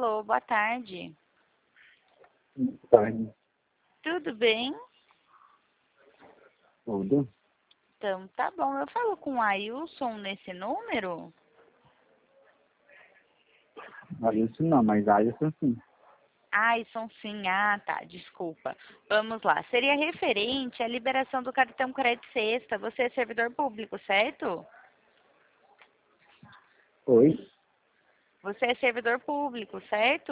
Alô, boa tarde. Boa tarde. Tudo bem? Tudo? Então, tá bom. Eu falo com o Ailson nesse número? Alisson não, mas Alisson sim. Ailson, sim. Ah, tá. Desculpa. Vamos lá. Seria referente à liberação do cartão crédito sexta. Você é servidor público, certo? Oi? Você é servidor público, certo?